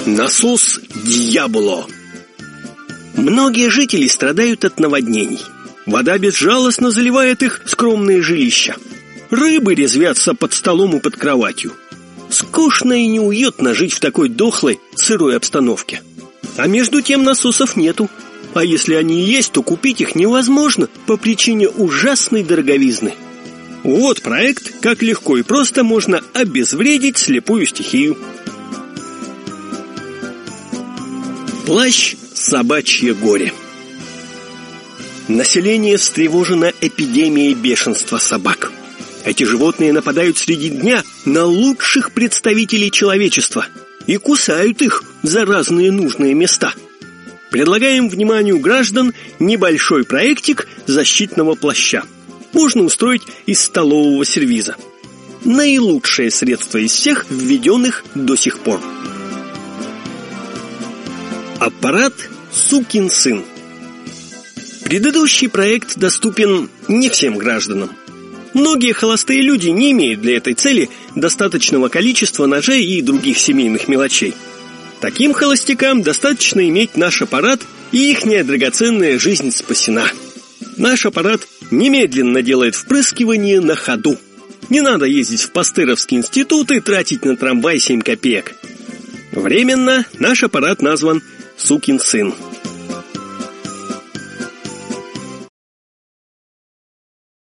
Насос Дьяволо. Многие жители страдают от наводнений. Вода безжалостно заливает их скромные жилища. Рыбы резвятся под столом и под кроватью. Скучно и неуютно жить в такой дохлой, сырой обстановке. А между тем насосов нету. А если они и есть, то купить их невозможно по причине ужасной дороговизны. Вот проект, как легко и просто можно обезвредить слепую стихию. Плащ «Собачье горе». Население встревожено эпидемией бешенства собак. Эти животные нападают среди дня на лучших представителей человечества и кусают их за разные нужные места. Предлагаем вниманию граждан небольшой проектик защитного плаща. Можно устроить из столового сервиза. Наилучшее средство из всех, введенных до сих пор. Аппарат «Сукин сын». Предыдущий проект доступен не всем гражданам. Многие холостые люди не имеют для этой цели достаточного количества ножей и других семейных мелочей. Таким холостякам достаточно иметь наш аппарат, и ихняя драгоценная жизнь спасена. Наш аппарат немедленно делает впрыскивание на ходу. Не надо ездить в Пастеровский институт и тратить на трамвай 7 копеек. Временно наш аппарат назван «Сукин сын».